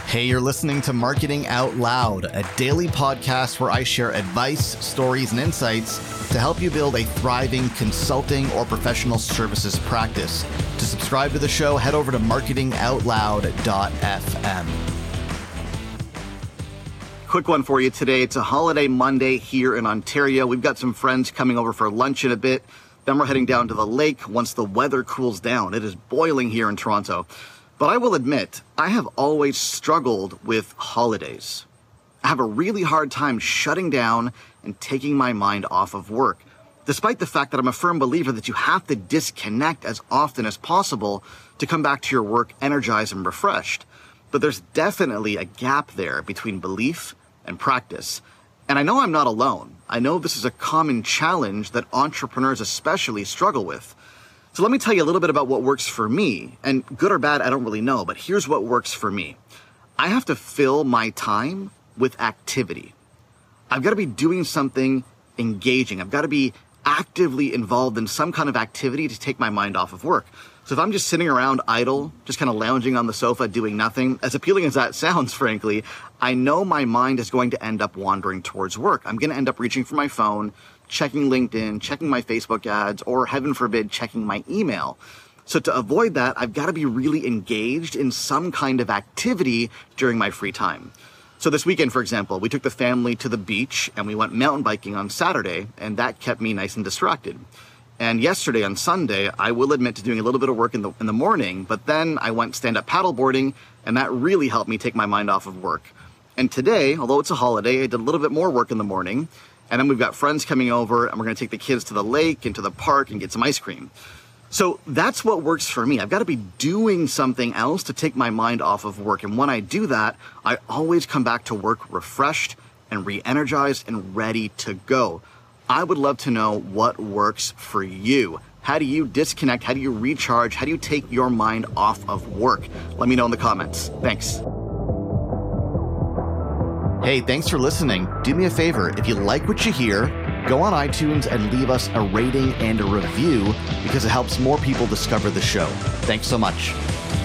Hey, you're listening to Marketing Out Loud, a daily podcast where I share advice, stories, and insights to help you build a thriving consulting or professional services practice. To subscribe to the show, head over to marketingoutloud.fm. Quick one for you today. It's a holiday Monday here in Ontario. We've got some friends coming over for lunch in a bit. Then we're heading down to the lake once the weather cools down. It is boiling here in Toronto. But I will admit, I have always struggled with holidays. I have a really hard time shutting down and taking my mind off of work, despite the fact that I'm a firm believer that you have to disconnect as often as possible to come back to your work energized and refreshed. But there's definitely a gap there between belief and practice. And I know I'm not alone. I know this is a common challenge that entrepreneurs especially struggle with. So let me tell you a little bit about what works for me. And good or bad, I don't really know, but here's what works for me. I have to fill my time with activity. I've got to be doing something engaging. I've got to be actively involved in some kind of activity to take my mind off of work. So if I'm just sitting around idle, just kind of lounging on the sofa doing nothing, as appealing as that sounds, frankly, I know my mind is going to end up wandering towards work. I'm going to end up reaching for my phone, checking LinkedIn, checking my Facebook ads, or heaven forbid, checking my email. So to avoid that, I've got to be really engaged in some kind of activity during my free time. So this weekend, for example, we took the family to the beach and we went mountain biking on Saturday, and that kept me nice and distracted. And yesterday on Sunday, I will admit to doing a little bit of work in the morning, but then I went stand-up paddleboarding, and that really helped me take my mind off of work. And today, although it's a holiday, I did a little bit more work in the morning. And then we've got friends coming over and we're going to take the kids to the lake and to the park and get some ice cream. So that's what works for me. I've got to be doing something else to take my mind off of work. And when I do that, I always come back to work refreshed and re-energized and ready to go. I would love to know what works for you. How do you disconnect? How do you recharge? How do you take your mind off of work? Let me know in the comments. Thanks. Hey, thanks for listening. Do me a favor, if you like what you hear, go on iTunes and leave us a rating and a review because it helps more people discover the show. Thanks so much.